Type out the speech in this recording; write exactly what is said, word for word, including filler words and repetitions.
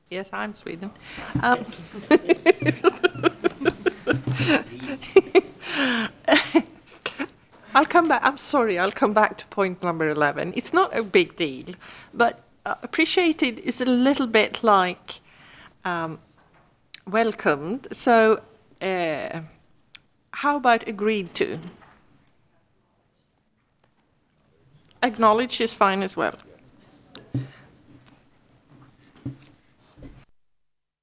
Yes, I'm Sweden. Um, I'll come back. I'm sorry. I'll come back to point number eleven. It's not a big deal, but uh, appreciated is a little bit like um, welcomed. So, uh, how about agreed to? Acknowledge is fine as well.